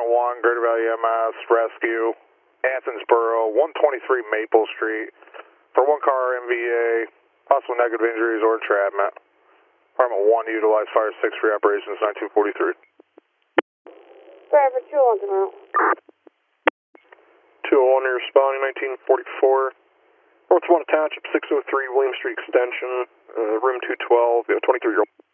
1, Greater Valley MS, rescue, Athensboro, 123 Maple Street, for 1 car MVA, possible negative injuries or entrapment. Department 1, utilize fire 6 for operations 9243. Driver 2 on the route. 201, you're responding 1944. North 1 Township 603 William Street Extension, room 212, 23-year-old.